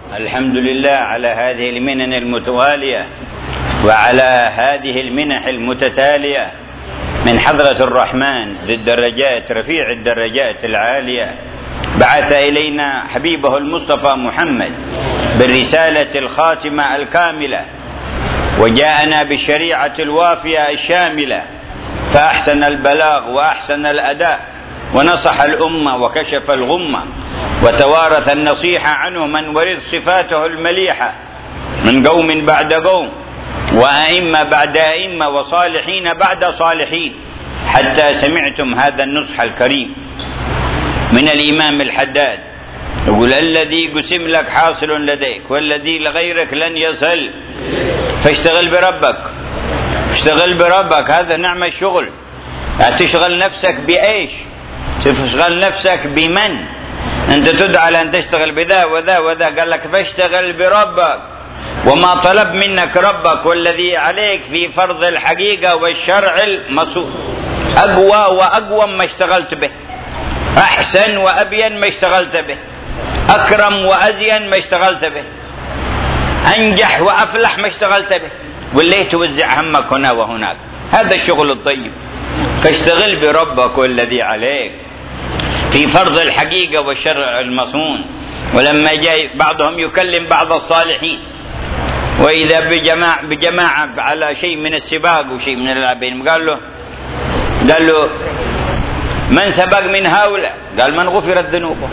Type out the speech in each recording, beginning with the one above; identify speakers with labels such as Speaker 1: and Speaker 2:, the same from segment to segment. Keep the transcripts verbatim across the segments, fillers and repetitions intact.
Speaker 1: الحمد لله على هذه المنن المتوالية وعلى هذه المنح المتتالية من حضرة الرحمن ذي الدرجات رفيع الدرجات العالية. بعث إلينا حبيبه المصطفى محمد بالرسالة الخاتمة الكاملة، وجاءنا بالشريعة الوافية الشاملة، فأحسن البلاغ وأحسن الأداء، ونصح الأمة وكشف الغمة، وتوارث النصيحة عنه من ورث صفاته المليحة من قوم بعد قوم، وأئمة بعد أئمة، وصالحين بعد صالحين، حتى سمعتم هذا النصح الكريم من الإمام الحداد، يقول: الذي قسم لك حاصل لديك، والذي لغيرك لن يصل، فاشتغل بربك، اشتغل بربك. هذا نعم الشغل. تشغل نفسك بإيش؟ تشغل نفسك بمن؟ أنت تدعى لأن تشتغل بذا وذا وذا، قال لك فاشتغل بربك، وما طلب منك ربك والذي عليك في فرض الحقيقة والشرع المصون أقوى وأقوى ما اشتغلت به، أحسن وأبين ما اشتغلت به، أكرم وأزين ما اشتغلت به، أنجح وأفلح ما اشتغلت به، واللي توزع همك هنا وهناك. هذا الشغل الطيب. فاشتغل بربك والذي عليك في فرض الحقيقة والشرع المصون. ولما جاء بعضهم يكلم بعض الصالحين، وإذا بجماعة, بجماعة على شيء من السباق وشيء من اللاعبين، قال له قال له من سبق من هؤلاء؟ قال: من غفرت ذنوبه.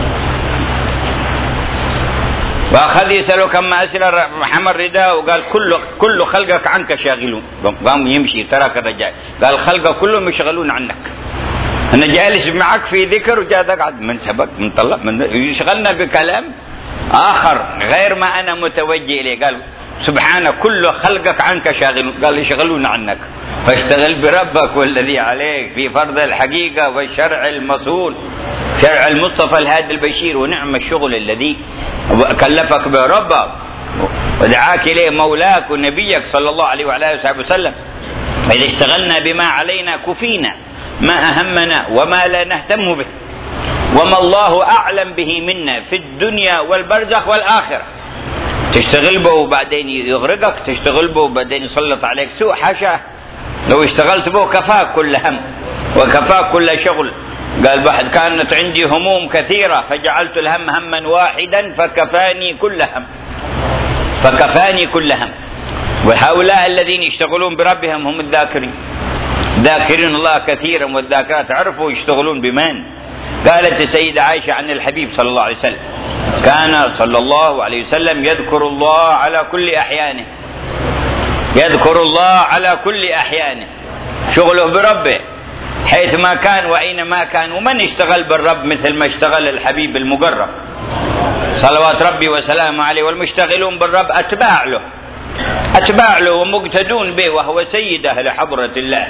Speaker 1: وأخذ يسأله كما أسأل محمد رداء، وقال: كل كل خلقك عنك شاغلون. قام يمشي ترك الرجال، قال: خلقك كلهم يشغلون عنك، أنا جالس معك في ذكر وجاء قعد من سبق من طلع من يشغلنا بكلام آخر غير ما أنا متوجه إليه. قال: سبحانه كل خلقك عنك شاغلون، قال: يشغلون عنك، فاشتغل بربك والذي عليك في فرض الحقيقة والشرع المصون، شرع المصطفى الهادي البشير. ونعم الشغل الذي كلفك بربك ودعاك إليه مولاك ونبيك صلى الله عليه وعلى آله وسلم. إذا اشتغلنا بما علينا كفينا ما أهمنا وما لا نهتم به، وما الله أعلم به منا في الدنيا والبرزخ والآخرة. تشتغل به وبعدين يغرقك، تشتغل به وبعدين يسلط عليك سوء، حاشا. لو اشتغلت به كفاك كل هم وكفاك كل شغل. قال واحد: كانت عندي هموم كثيرة فجعلت الهم هما واحدا فكفاني كل هم، فكفاني كل هم. وهؤلاء الذين يشتغلون بربهم هم الذاكرين، ذاكرين الله كثيرا، والذاكرات عرفوا يشتغلون بمن. قالت السيدة عائشة عن الحبيب صلى الله عليه وسلم: كان صلى الله عليه وسلم يذكر الله على كل أحيانه، يذكر الله على كل أحيانه، شغله بربه حيث ما كان وأينما كان. ومن اشتغل بالرب مثل ما اشتغل الحبيب المقرب صلوات ربي وسلامه عليه. والمشتغلون بالرب أتباع له، أتباع له ومقتدون به، وهو سيد أهل حضرة الله.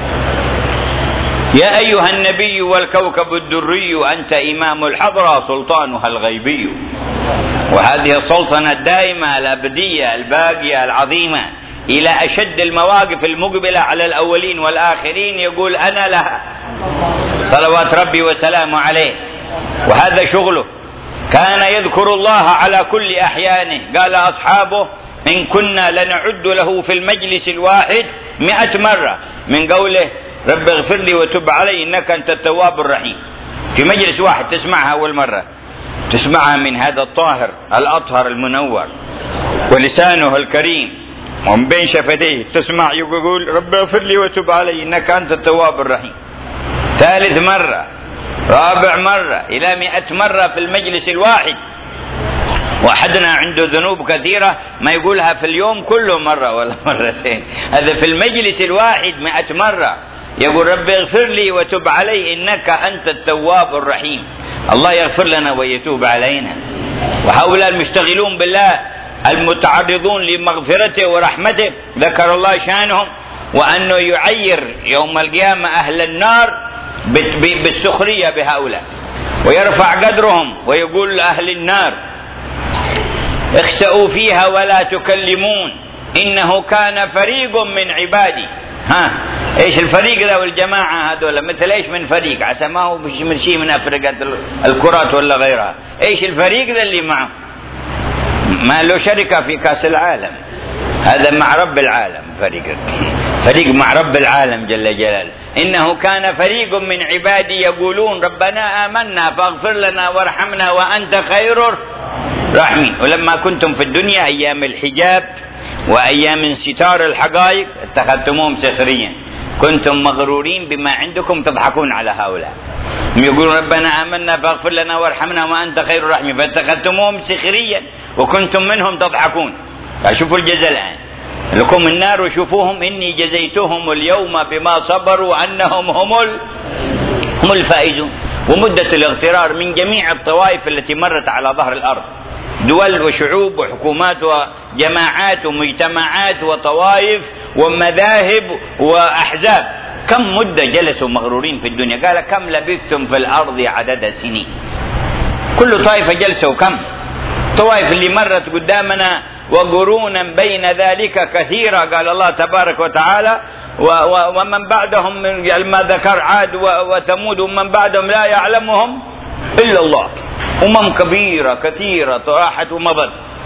Speaker 1: يا أيها النبي والكوكب الدري أنت إمام الحضرة سلطانها الغيبي. وهذه السلطنة الدائمة الأبدية الباقية العظيمة إلى أشد المواقف المقبلة على الأولين والآخرين، يقول: أنا لها صلوات ربي وسلامه عليه. وهذا شغله. كان يذكر الله على كل أحيانه. قال أصحابه: إن كنا لنعد له في المجلس الواحد مئة مرة، من قوله: رب اغفر لي وتب علي إنك أنت التواب الرحيم. في مجلس واحد تسمعها أول مرة، تسمعها من هذا الطاهر الأطهر المنور ولسانه الكريم، ومن بين شفتيه تسمع يقول: رب اغفر لي وتب علي إنك أنت التواب الرحيم. ثالث مرة، رابع مرة، إلى مئة مرة في المجلس الواحد. وأحدنا عنده ذنوب كثيرة ما يقولها في اليوم كله مرة ولا مرتين، هذا في المجلس الواحد مئة مرة يقول: رب اغفر لي وتب علي إنك أنت التواب الرحيم. الله يغفر لنا ويتوب علينا. وهؤلاء المشتغلون بالله المتعرضون لمغفرته ورحمته ذكر الله شانهم، وأنه يعير يوم القيامة أهل النار بالسخرية بهؤلاء، ويرفع قدرهم ويقول لأهل النار: اخسأوا فيها ولا تكلمون إنه كان فريق من عبادي. ها ايش الفريق ذا والجماعة هذول؟ مثل ايش من فريق؟ عسى ما هو من شيء من أفرقة الكرات ولا غيرها. ايش الفريق ذا اللي معه؟ ما له شركة في كأس العالم، هذا مع رب العالم فريق فريق مع رب العالم جل جلاله. إنه كان فريق من عبادي يقولون ربنا آمنا فاغفر لنا وارحمنا وأنت خير الراحمين. ولما كنتم في الدنيا أيام الحجاب وأيام انستار الحقائق اتخذتموهم سخريا، كنتم مغرورين بما عندكم تضحكون على هؤلاء. يقولون ربنا آمنا فاغفر لنا وارحمنا وأنت خير الراحمين، فاتخذتموهم سخريا وكنتم منهم تضحكون. فشوفوا الجزاء الآن، لكم النار وشوفوهم إني جزيتهم اليوم بما صبروا أنهم هم هم الفائزون. ومدة الاغترار من جميع الطوائف التي مرت على ظهر الأرض، دول وشعوب وحكومات وجماعات ومجتمعات وطوائف ومذاهب وأحزاب، كم مدة جلسوا مغرورين في الدنيا؟ قال كم لبثتم في الأرض عدد سنين. كل طائفة جلسوا كم؟ طوائف اللي مرت قدامنا وقرونا بين ذلك كثيرة، قال الله تبارك وتعالى ومن بعدهم من ما ذكر عاد وثمود ومن بعدهم لا يعلمهم إلا الله. أمم كبيرة كثيرة راحت ومضت.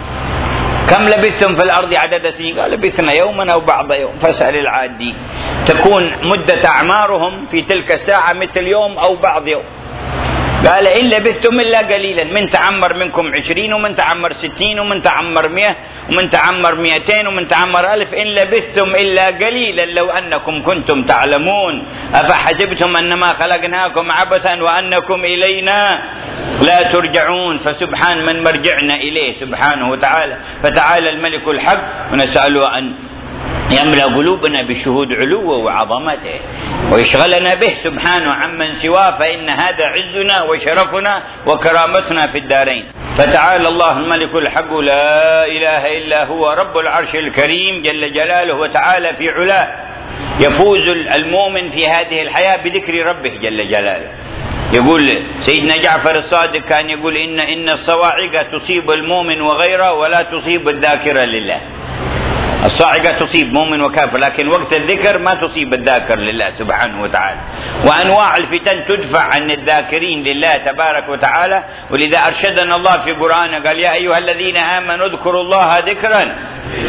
Speaker 1: كم لبثتم في الأرض عدد سنين؟ قال لبثنا يوما أو بعض يوم فاسأل العادين. تكون مدة أعمارهم في تلك الساعة مثل يوم أو بعض يوم. قال إن لبثتم إلا قليلا، من تعمر منكم عشرين ومن تعمر ستين ومن تعمر مئة ومن تعمر مئتين ومن تعمر ألف، إن لبثتم إلا قليلا لو أنكم كنتم تعلمون أفحسبتم أنما خلقناكم عبثا وأنكم إلينا لا ترجعون. فسبحان من مرجعنا إليه سبحانه وتعالى. فتعالى الملك الحق ونسأله أن يملأ قلوبنا بشهود علوه وعظمته ويشغلنا به سبحانه عمن سواه، فإن هذا عزنا وشرفنا وكرامتنا في الدارين. فتعالى الله الملك الحق لا إله إلا هو رب العرش الكريم جل جلاله وتعالى في علاه. يفوز المؤمن في هذه الحياة بذكر ربه جل جلاله. يقول سيدنا جعفر الصادق كان يقول إن إن الصواعق تصيب المؤمن وغيره ولا تصيب الذاكر لله. الصاعقة تصيب مؤمن وكافر، لكن وقت الذكر ما تصيب الذاكر لله سبحانه وتعالى. وأنواع الفتن تدفع عن الذاكرين لله تبارك وتعالى. ولذا أرشدنا الله في قرآنه قال يا أيها الذين آمنوا اذكروا الله ذكرا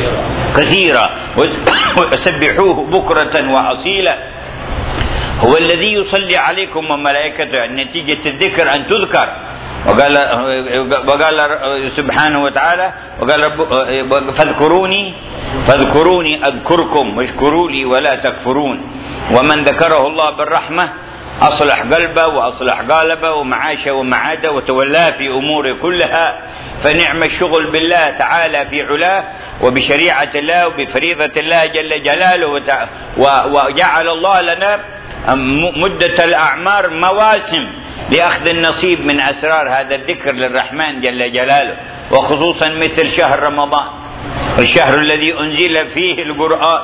Speaker 1: كثيرا وسبحوه بكرة وأصيلا هو الذي يصلي عليكم وملائكته. نتيجة الذكر أن تذكر. وقال وقال سبحانه وتعالى وقال رب فاذكروني فاذكروني أذكركم واشكروا لي ولا تكفرون. ومن ذكره الله بالرحمة أصلح قلبه وأصلح قالبه ومعاشه ومعاده وتولاه في أموره كلها. فنعم الشغل بالله تعالى في علاه وبشريعة الله وبفريضة الله جل جلاله. وجعل الله لنا مدة الأعمار مواسم لأخذ النصيب من أسرار هذا الذكر للرحمن جل جلاله، وخصوصا مثل شهر رمضان الشهر الذي أنزل فيه القرآن.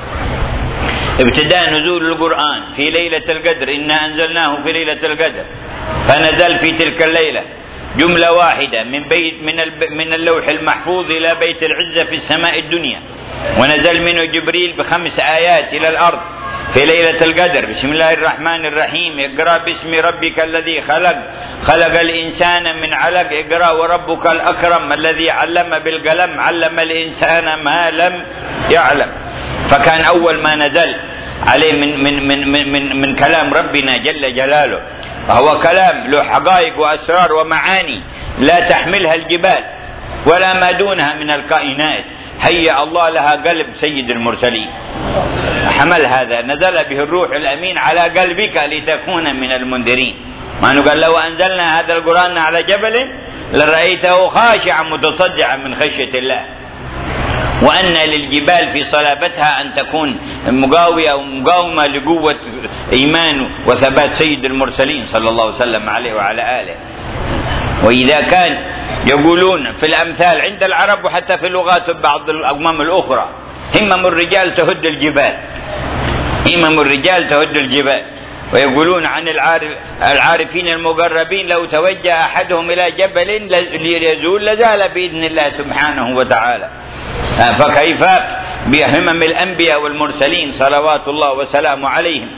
Speaker 1: ابتداء نزول القرآن في ليلة القدر، إنا أنزلناه في ليلة القدر، فنزل في تلك الليلة جملة واحدة من بيت من من اللوح المحفوظ إلى بيت العزة في السماء الدنيا، ونزل منه جبريل بخمس آيات إلى الأرض في ليلة القدر. بسم الله الرحمن الرحيم اقرأ باسم ربك الذي خلق خلق الإنسان من علق اقرأ وربك الأكرم الذي علم بالقلم علم الإنسان ما لم يعلم. فكان أول ما نزل عليه من من من من من, من كلام ربنا جل جلاله، فهو كلام له حقائق وأسرار ومعاني لا تحملها الجبال ولا ما دونها من الكائنات. هيأ الله لها قلب سيد المرسلين حمل هذا، نزل به الروح الأمين على قلبك لتكون من المنذرين. ما نقول لو أنزلنا هذا القرآن على جبل لرأيته خاشعا متصدعا من خشية الله. وأن للجبال في صلابتها أن تكون مقاوية ومقاومة لقوة إيمان وثبات سيد المرسلين صلى الله عليه وسلم عليه وعلى آله. وإذا كان يقولون في الأمثال عند العرب وحتى في لغات بعض الأقوام الأخرى همم الرجال تهد الجبال، همم الرجال تهد الجبال. ويقولون عن العارف العارفين المقربين لو توجه أحدهم إلى جبل ليزول لزال بإذن الله سبحانه وتعالى. فكيف بهمم الأنبياء والمرسلين صلوات الله وسلامه عليهم.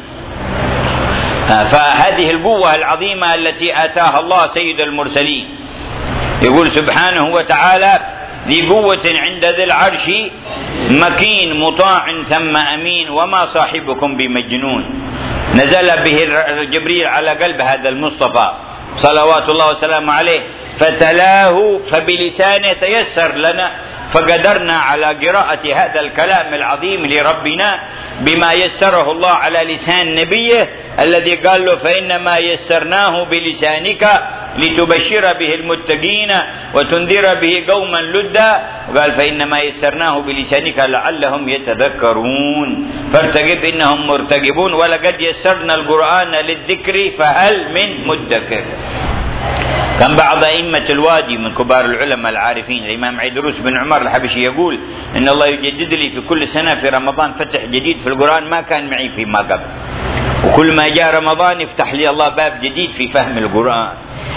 Speaker 1: فهذه القوة العظيمة التي آتاها الله سيد المرسلين. يقول سبحانه وتعالى ذي قوة عند ذي العرش مكين مطاع ثم أمين وما صاحبكم بمجنون. نزل به جبريل على قلب هذا المصطفى صلوات الله وسلامه عليه، فتلاه فبلسانه تيسر لنا، فقدرنا على قراءة هذا الكلام العظيم لربنا بما يسره الله على لسان نبيه الذي قال له فإنما يسرناه بلسانك لتبشر به المتقين وتنذر به قوما لدا، وقال فإنما يسرناه بلسانك لعلهم يتذكرون، فارتقب إنهم مرتقبون. ولقد يسرنا القرآن للذكر فهل من مدكر. كان بعض أئمة الوادي من كبار العلماء العارفين الإمام عيدروس بن عمر الحبشي يقول إن الله يجدد لي في كل سنة في رمضان فتح جديد في القرآن ما كان معي فيما قبل، وكل ما جاء رمضان يفتح لي الله باب جديد في فهم القرآن.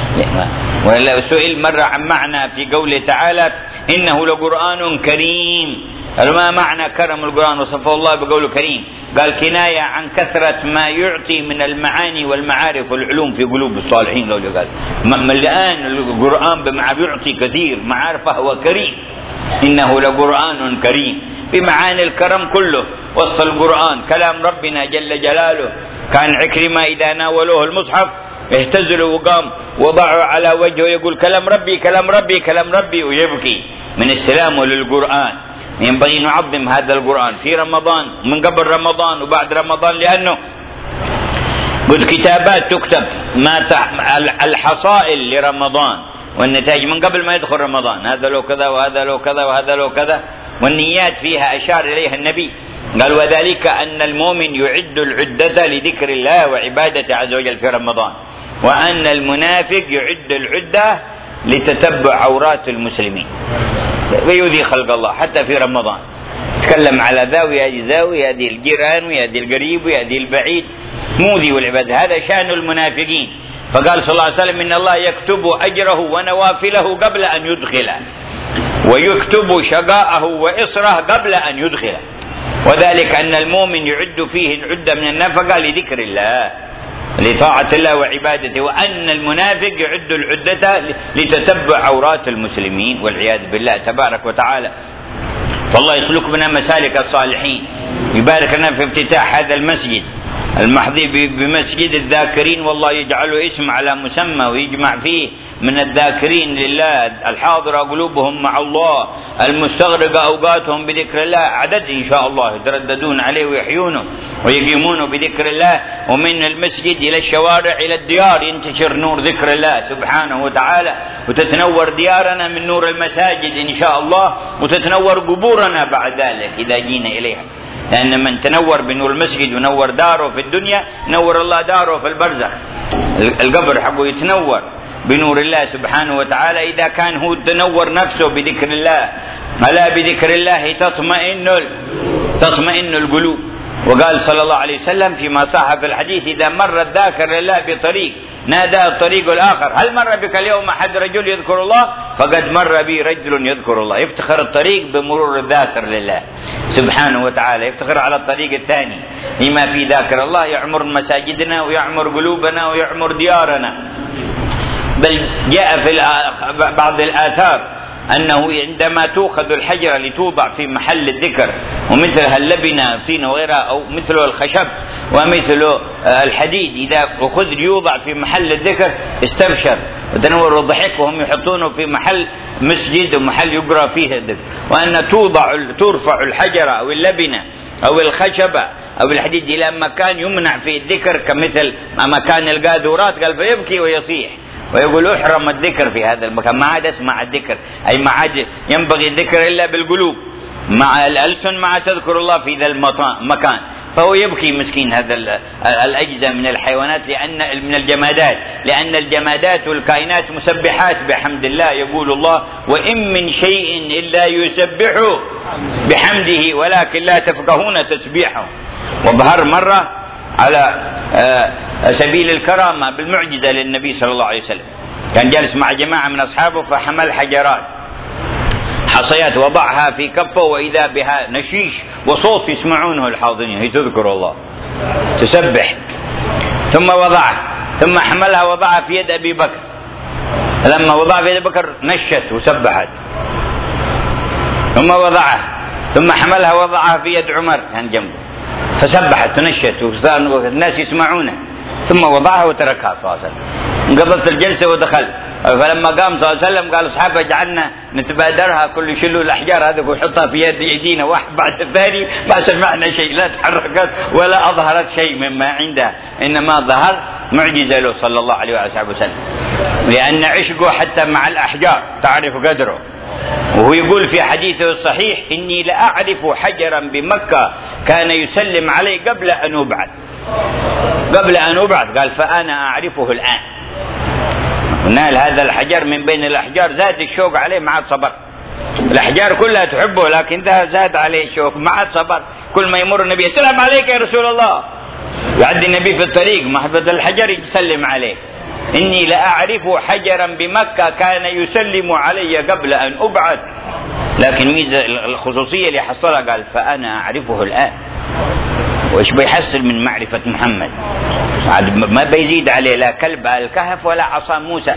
Speaker 1: ولا سئل مرة عن معنى في قوله تعالى إنه لقرآن كريم، ما معنى كرم القرآن وصفه الله بقوله كريم؟ قال كناية عن كثرة ما يعطي من المعاني والمعارف والعلوم في قلوب الصالحين. لو قال ملآن القرآن بما يعطي كثير معارف فهو كريم، إنه لقرآن كريم بمعاني الكرم كله. وسط القرآن كلام ربنا جل جلاله، كان عكرمة إذا ناولوه المصحف اهتزلوا وقام وضعوا على وجهه يقول كلام ربي كلام ربي كلام ربي ويبكي من استلامه للقرآن. ينبغي نعظم هذا القرآن في رمضان من قبل رمضان وبعد رمضان، لأنه قد كتابات تكتب ما الحصائل لرمضان والنتائج من قبل ما يدخل رمضان، هذا له كذا وهذا له كذا وهذا له كذا، والنيات فيها أشار إليها النبي قال وذلك أن المؤمن يعد العدة لذكر الله وعبادته عز وجل في رمضان، وأن المنافق يعد العدة لتتبع عورات المسلمين ويؤذي خلق الله حتى في رمضان. تكلم على ذا ويأذي ذا ويأذي الجيران ويأذي القريب ويأذي البعيد، موذي والعباد، هذا شأن المنافقين. فقال صلى الله عليه وسلم إن الله يكتب أجره ونوافله قبل أن يدخله، ويكتب شقاءه وإصره قبل أن يدخله، وذلك أن المؤمن يعد فيه العدة من النفقة لذكر الله لطاعة الله وعبادته، وأن المنافق يعد العدة لتتبع عورات المسلمين والعياذ بالله تبارك وتعالى. فالله يسلك بنا مسالك الصالحين، يبارك لنا في افتتاح هذا المسجد المحظي بمسجد الذاكرين، والله يجعله اسم على مسمى ويجمع فيه من الذاكرين لله الحاضرة قلوبهم مع الله المستغرقة أوقاتهم بذكر الله عدد إن شاء الله يترددون عليه ويحيونه ويقيمونه بذكر الله. ومن المسجد إلى الشوارع إلى الديار ينتشر نور ذكر الله سبحانه وتعالى، وتتنور ديارنا من نور المساجد إن شاء الله، وتتنور قبورنا بعد ذلك إذا جينا إليها، لأن من تنور بنور المسجد ونور داره في الدنيا نور الله داره في البرزخ، القبر حقه يتنور بنور الله سبحانه وتعالى إذا كان هو تنور نفسه بذكر الله. ألا بذكر الله تطمئن تطمئن القلوب. وقال صلى الله عليه وسلم فيما صح في الحديث إذا مر الذاكر لله بطريق نادى الطريق الآخر هل مر بك اليوم أحد رجل يذكر الله؟ فقد مر بي رجل يذكر الله. يفتخر الطريق بمرور الذاكر لله سبحانه وتعالى، يفتخر على الطريق الثاني لما في ذاكر الله يعمر مساجدنا ويعمر قلوبنا ويعمر ديارنا. بل جاء في بعض الآثار أنه عندما تؤخذ الحجرة لتوضع في محل الذكر ومثلها اللبنة الطين وغيرها أو مثله الخشب ومثله الحديد إذا أخذ ليوضع في محل الذكر استبشر وتنور الضحك وهم يحطونه في محل مسجد ومحل يقرأ فيه الذكر. وأن توضع ترفع الحجرة أو اللبنة أو الخشبة أو الحديد إلى مكان يمنع فيه الذكر كمثل مكان القاذورات قال فيبكي ويصيح ويقول احرم الذكر في هذا المكان، ما عاد اسمع الذكر، أي ما عاد ينبغي الذكر إلا بالقلوب مع الألسن مع تذكر الله في ذا المكان. فهو يبكي مسكين هذا الأجزاء من الحيوانات لأن من الجمادات، لأن الجمادات والكائنات مسبحات بحمد الله. يقول الله وإن من شيء إلا يسبح بحمده ولكن لا تفقهون تسبيحه. وظهر مرة على سبيل الكرامة بالمعجزة للنبي صلى الله عليه وسلم، كان جالس مع جماعة من أصحابه فحمل حجرات حصيات وضعها في كفه وإذا بها نشيش وصوت يسمعونه الحاضرين هي تذكر الله تسبح، ثم وضعها ثم حملها وضعها في يد أبي بكر، لما وضعها في يد أبي بكر نشت وسبحت، ثم وضعها، ثم حملها وضعها في يد عمر يعني جنبه، فسبحت تنشت والناس يسمعونه، ثم وضعها وتركها صلى الله عليه وسلم. انقضت الجلسة ودخل، فلما قام صلى الله عليه وسلم قال أصحابه جعلنا نتبادرها، كل يشيلوا الأحجار هذه ويحطها في يد أيدينا واحد بعد الثاني، ما سمعنا شيء، لا تحركت ولا أظهرت شيء مما عندها، إنما ظهر معجزة له صلى الله عليه وسلم، لأن عشقه حتى مع الأحجار تعرف قدره. وهو يقول في حديثه الصحيح: إني لأعرف حجرا بمكة كان يسلم علي قبل أن أبعث، قبل أن أبعث، قال فأنا أعرفه الآن. نال هذا الحجر من بين الأحجار، زاد الشوق عليه ما عاد صبر. الأحجار كلها تحبه لكن ده زاد عليه الشوق ما عاد صبر. كل ما يمر النبي: السلام عليك يا رسول الله. يعدي النبي في الطريق محبة الحجر يسلم عليه. إني لأعرف حجرا بمكة كان يسلم علي قبل أن أبعث. لكن ميزة الخصوصية اللي حصلها قال فأنا أعرفه الآن. وإيش بيحصل من معرفة محمد؟ ما بيزيد عليه لا كلب الكهف ولا عصا موسى.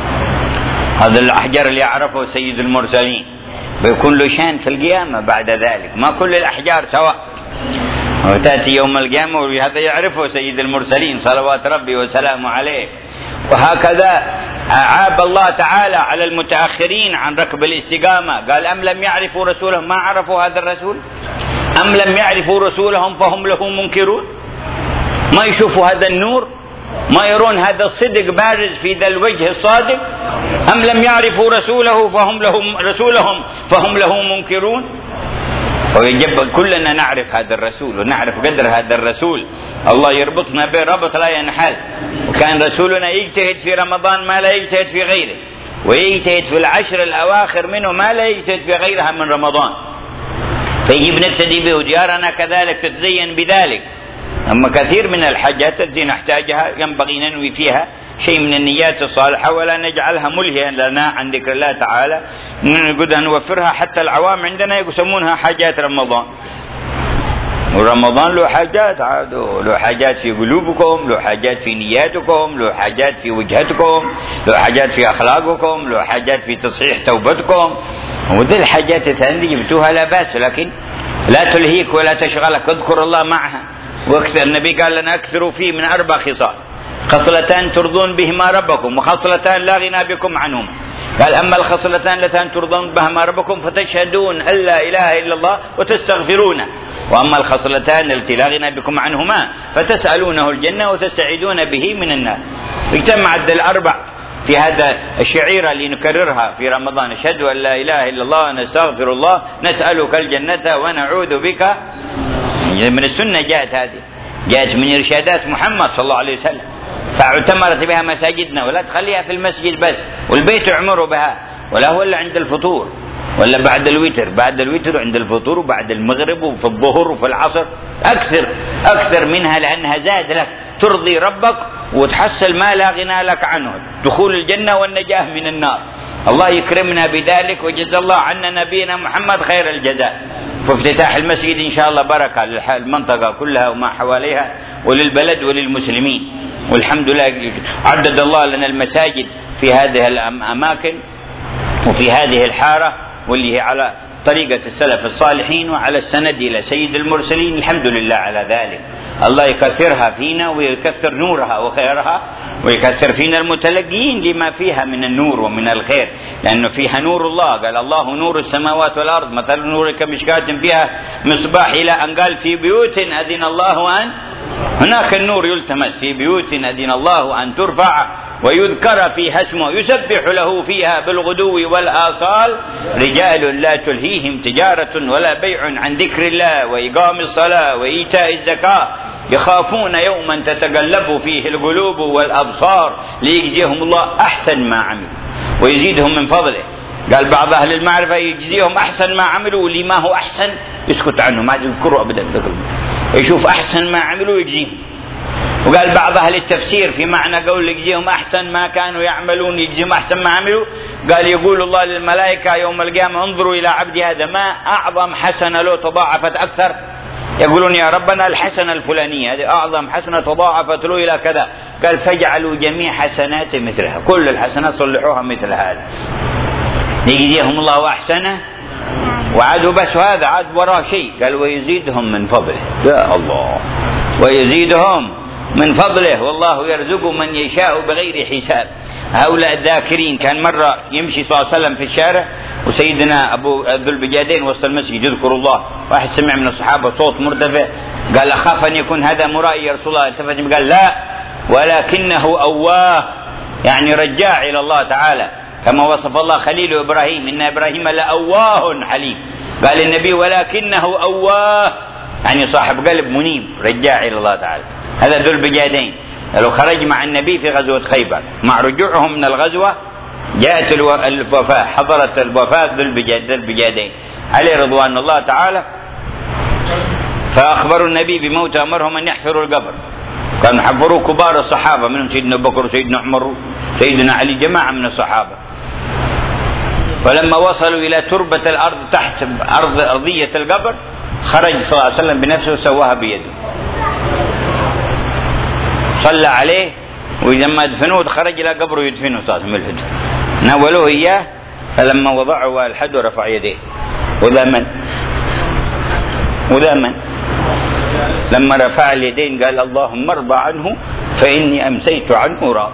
Speaker 1: هذا الأحجار اللي يعرفه سيد المرسلين بيكون له شان في القيامة بعد ذلك، ما كل الأحجار سواء. وتأتي يوم القيامة وهذا يعرفه سيد المرسلين صلوات ربي وسلامه عليه. وهكذا عاب الله تعالى على المتأخرين عن ركب الاستقامة، قال أم لم يعرفوا رسولهم، ما عرفوا هذا الرسول؟ أم لم يعرفوا رسولهم فهم له منكرون؟ ما يشوفوا هذا النور، ما يرون هذا الصدق بارز في ذا الوجه الصادق. أم لم يعرفوا رسوله فهم لهم رسولهم فهم له منكرون. ويجب كلنا نعرف هذا الرسول ونعرف قدر هذا الرسول. الله يربطنا به ربط لا ينحل. وكان رسولنا يجتهد في رمضان ما لا يجتهد في غيره، ويجتهد في العشر الأواخر منه ما لا يجتهد في غيرها من رمضان، فيجب نقتدي به. وديارنا كذلك تتزين بذلك. أما كثير من الحاجات التي نحتاجها ينبغي ننوي فيها شيء من النيات الصالحة ولا نجعلها ملهيا لنا عن ذكر الله تعالى، نقول أن نوفرها. حتى العوام عندنا يسمونها حاجات رمضان، ورمضان له حاجات عادوا، له حاجات في قلوبكم، له حاجات في نياتكم، له حاجات في وجهتكم، له حاجات في أخلاقكم، له حاجات في تصحيح توبتكم. وذي الحاجات الثانية جبتوها لا بأس، لكن لا تلهيك ولا تشغلك، اذكر الله معها. واكثر، النبي قال لنا اكثروا فيه من أربع خصال: خصلتان ترضون بهما ربكم، وخصلتان لا غنى بكم عنهما. قال أما الخصلتان اللتان ترضون بهما ربكم فتشهدون أن لا إله إلا الله وتستغفرونه، وأما الخصلتان التي لا غنى بكم عنهما فتسألونه الجنة وتستعيذون به من النار. اجتمعت الأربع في هذا الشعيرة اللي نكررها في رمضان: أشهد أن لا إله إلا الله ونستغفر الله نسألك الجنة ونعوذ بك من السنة. جاءت هذه، جاءت من إرشادات محمد صلى الله عليه وسلم، فاعتمرت بها مساجدنا. ولا تخليها في المسجد بس، والبيت يعمروا بها، ولا هو إلا عند الفطور ولا بعد الوتر، بعد الوتر عند الفطور وبعد المغرب وفي الظهر وفي العصر. أكثر أكثر منها، لأنها زاد لك ترضي ربك وتحصل ما لا غنى لك عنه، دخول الجنة والنجاة من النار. الله يكرمنا بذلك، وجزا الله عنا نبينا محمد خير الجزاء. فافتتاح المسجد إن شاء الله بركة للمنطقة كلها وما حواليها وللبلد وللمسلمين. والحمد لله عدد الله لنا المساجد في هذه الأماكن وفي هذه الحارة، واللي هي على طريقة السلف الصالحين وعلى السند إلى سيد المرسلين. الحمد لله على ذلك. الله يكثرها فينا ويكثر نورها وخيرها، ويكثر فينا المتلقين لما فيها من النور ومن الخير، لأنه فيها نور الله. قال الله نور السماوات والأرض، مثل نور كمشكاة فيها مصباح، إلى أن قال في بيوت أذن الله أن، هناك النور يلتمس في بيوت أذن الله أن ترفع ويذكر فيها اسمه يسبح له فيها بالغدو والآصال رجال لا تلهيهم تجارة ولا بيع عن ذكر الله وإقام الصلاة وإيتاء الزكاة يخافون يوما تتقلب فيه القلوب والأبصار ليجزيهم الله أحسن ما عملوا ويزيدهم من فضله. قال بعض أهل المعرفة يجزيهم أحسن ما عملوا، لما هو أحسن يسكت عنه ما يذكروا أبدا، يشوف أحسن ما عملوا يجزيهم. وقال بعض أهل التفسير في معنى قول يجزيهم أحسن ما كانوا يعملون يجزيهم أحسن ما عملوا، قال يقول الله للملائكة يوم القيامة انظروا إلى عبدي هذا ما أعظم حسنة له تضاعفت أكثر، يقولون يا ربنا الحسنة الفلانية هذه أعظم حسنة تضاعفت له إلى كذا، قال فاجعلوا جميع حسنات مثلها، كل الحسنات صلحوها مثل هذا يجزيهم الله أحسن وعدوا بس هذا عاد وراه شيء، قال ويزيدهم من فضله. يا الله، ويزيدهم من فضله والله يرزق من يشاء بغير حساب. هؤلاء الذاكرين. كان مرة يمشي صلى الله عليه وسلم في الشارع وسيدنا أبو ذو البجادين وسط المسجد يذكر الله، واحد سمع من الصحابة صوت مرتفع قال أخاف أن يكون هذا مرائي يا رسول الله. التفت قال لا، ولكنه أواه، يعني رجاع إلى الله تعالى، كما وصف الله خليل إبراهيم إن إبراهيم لأواه حليم. قال النبي ولكنه أواه، يعني صاحب قلب منيب رجاع إلى الله تعالى. هذا ذو البجادين لو خرج مع النبي في غزوة خيبر، مع رجوعهم من الغزوة جاءت الوفاة، حضرت الوفاة ذو البجادين عليه رضوان الله تعالى، فأخبروا النبي بموت، أمرهم أن يحفروا القبر. كانوا حفروا كبار الصحابة، منهم سيدنا أبو بكر وسيدنا عمر وسيدنا علي، جماعة من الصحابة. ولما وصلوا إلى تربة الأرض تحت أرض أرضية القبر، خرج صلى الله عليه وسلم بنفسه وسواها بيده، صلى عليه، ولما دفنوه خرج إلى قبره يدفنه صلى الله عليه وسلم، ناولوه إياه، فلما وضعوا الحد رفع يديه وذمن وذمن لما رفع اليدين قال اللهم ارضى عنه فإني أمسيت عنه راض.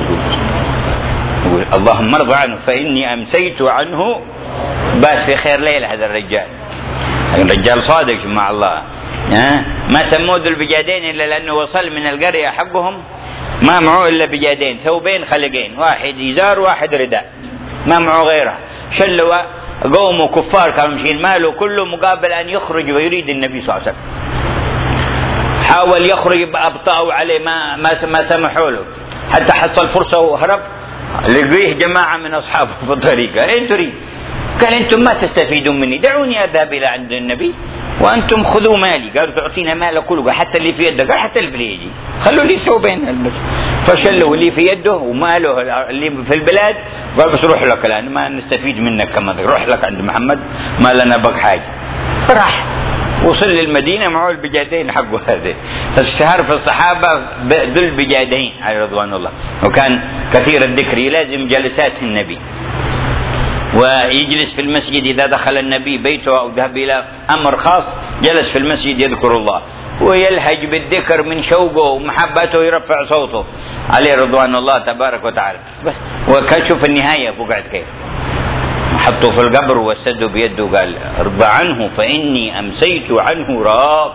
Speaker 1: اللهم ارضى عنه فإني أمسيت عنه، بس في خير ليلة هذا الرجال، الرجال صادق مع الله. ما سموه ذو البجادين إلا لأنه وصل من القرية حقهم ما معه إلا بجادين، ثوبين خلقين، واحد إزار واحد رداء، ما معه غيرها. شلوا قوم كفار كانوا مشين ماله كله مقابل أن يخرج ويريد النبي صلى الله عليه وسلم. حاول يخرج أبطأوا عليه، ما ما ما سمحوا له، حتى حصل فرصة وهرب، لقيه جماعة من أصحابه في الطريق، قال إن تريد؟ قال أنتم ما تستفيدون مني، دعوني أذهب إلى عند النبي وأنتم خذوا مالي. قالوا تعطينا مالك كله، حتى اللي في يده، قال حتى اللي في يدي، خلوا لي ثوبين. فشلوا اللي في يده وماله اللي في البلاد، قال بس روح لك الآن ما نستفيد منك، كما روح لك عند محمد ما لنا بق حاجة. راح وصل للمدينة معه البجادين حقه هذا، فاشتهر في الصحابة ذو البجادين عليه رضوان الله. وكان كثير الذكر، يلازم جلسات النبي، ويجلس في المسجد إذا دخل النبي بيته أو ذهب إلى أمر خاص جلس في المسجد يذكر الله، ويلهج بالذكر من شوقه ومحبته، يرفع صوته عليه رضوان الله تبارك وتعالى. وكشف النهاية فقعت كيف حطوا في القبر وسدوا بيده، قال ارضى عنه فإني أمسيت عنه راض.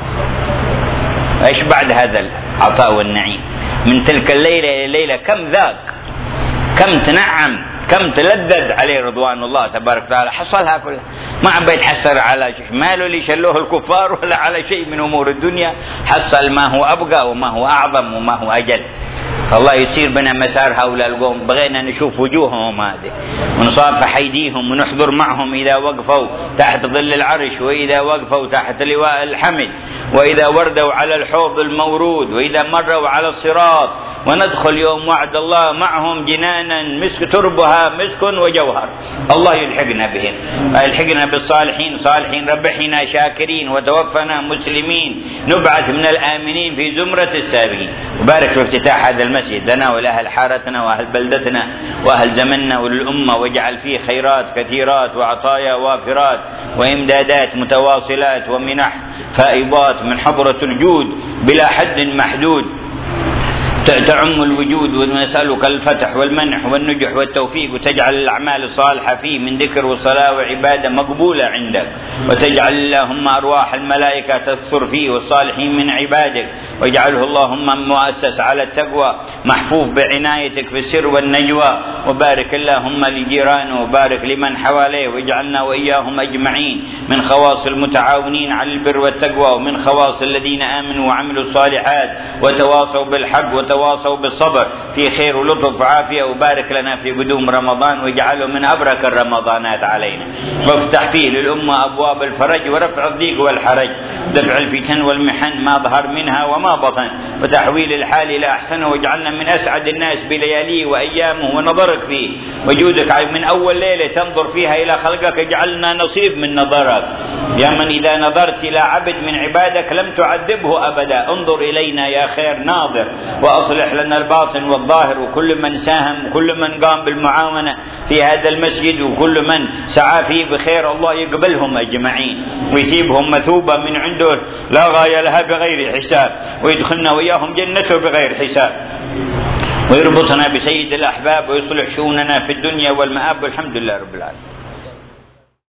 Speaker 1: ايش بعد هذا العطاء والنعيم من تلك الليلة إلى الليلة؟ كم ذاك، كم تنعم، كم تلذذ عليه رضوان الله تبارك وتعالى، حصلها كلها، ما عم يتحسر على ماله اللي شلوه الكفار ولا على شيء من أمور الدنيا، حصل ما هو أبقى وما هو أعظم وما هو أجل. الله يسير بنا مسار هؤلاء القوم، بغينا نشوف وجوههم هذه ونصافح أيديهم ونحضر معهم إذا وقفوا تحت ظل العرش، وإذا وقفوا تحت لواء الحمد، وإذا وردوا على الحوض المورود، وإذا مروا على الصراط، وندخل يوم وعد الله معهم جنانا مسك تربها مسك وجوهر. الله يلحقنا بهم، يلحقنا بالصالحين، صالحين ربحنا شاكرين، وتوفنا مسلمين، نبعث من الآمنين في زمرة السابقين. وبارك في افتتاح هذا المسجد لنا ولأهل حارتنا وأهل بلدتنا وأهل زمننا وللأمة، واجعل فيه خيرات كثيرات وعطايا وافرات وإمدادات متواصلات ومنح فائضات من حضرة الجود بلا حد محدود تعم الوجود. ونسألك الفتح والمنح والنجح والتوفيق، وتجعل الأعمال الصالحة فيه من ذكر والصلاة وعبادة مقبولة عندك، وتجعل اللهم أرواح الملائكة تكثر فيه والصالحين من عبادك، واجعله اللهم مؤسس على التقوى محفوف بعنايتك في السر والنجوى. وبارك اللهم لجيرانه وبارك لمن حواليه، واجعلنا وإياهم أجمعين من خواص المتعاونين على البر والتقوى، ومن خواص الذين آمنوا وعملوا الصالحات وتواصوا بالحق وتواصوا بالصبر في خير ولطف وعافية. وبارك لنا في قدوم رمضان، واجعله من أبرك الرمضانات علينا، وافتح فيه للأمة أبواب الفرج ورفع الضيق والحرج، دفع الفتن والمحن ما ظهر منها وما بطن، وتحويل الحال إلى أحسنه، واجعلنا من أسعد الناس بلياليه وأيامه ونظرك فيه، وجودك من أول ليلة تنظر فيها إلى خلقك، اجعلنا نصيب من نظرك يا من إذا نظرت إلى عبد من عبادك لم تعذبه أبدا. انظر إلينا يا خير ناظر، وأصلح لنا الباطن والظاهر، وكل من ساهم وكل من قام بالمعاونة في هذا المسجد وكل من سعى فيه بخير الله يقبلهم أجمعين ويثيبهم مثوبة من عنده لا غاية لها بغير حساب، ويدخلنا وإياهم جنته بغير حساب، ويربطنا بسيد الأحباب ويصلح شؤوننا في الدنيا والمآب، والحمد لله رب العالمين.